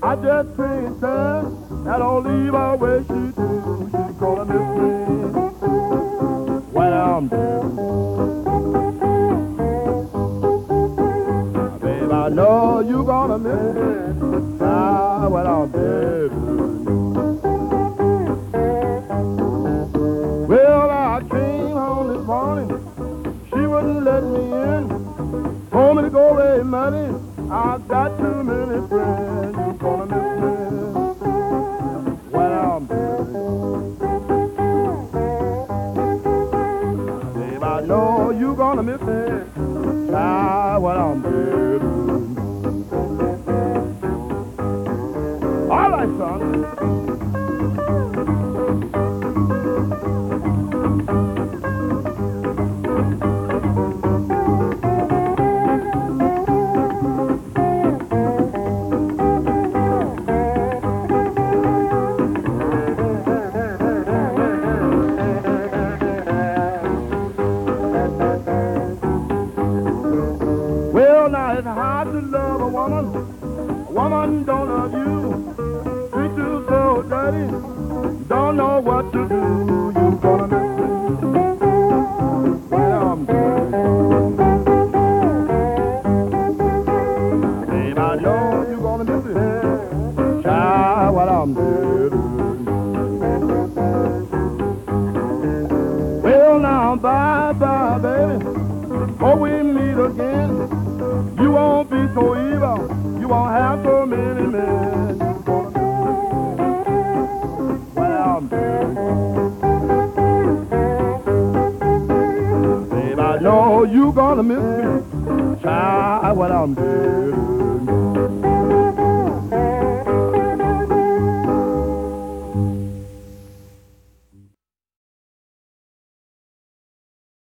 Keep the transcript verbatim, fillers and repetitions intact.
I just can't stand that old leave her where she do. She's gonna miss me when I'm dead. Babe, I know you gonna miss me ah, when I'm dead. Well, I came home this morning, she wouldn't let me in. Told me to go away, money. I've got too many friends. You're gonna miss me when I'm dead. Babe, I know you're gonna miss me ah, when I'm dead. All right, son. Well, now it's hard to love a woman. A woman don't love you. Treat you so dirty. Don't know what to do. You gonna miss me when I'm dead. Babe, I know you gonna miss me child when I'm dead. Well, now bye bye, baby. Hope we meet again. You won't be so evil. You won't have so many men. When I'm dead. Babe, I know you gonna miss me child when I'm dead.